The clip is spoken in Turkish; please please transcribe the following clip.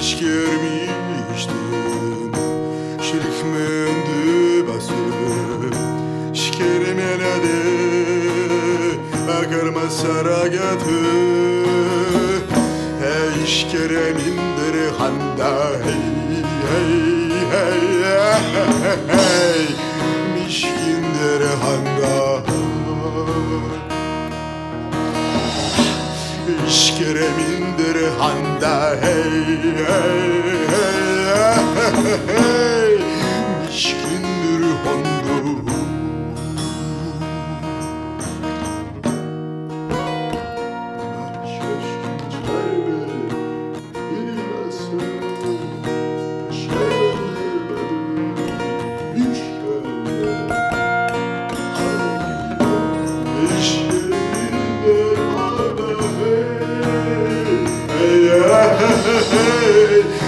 hiç görmüştüm. Şirkmendi bası şikerim eledi akırma saragatı. Hey şikeremindir handa hey hey hey hey mişkindir handa. İşkeremindir handa hey hey hey hey mişkindir handa. Hey,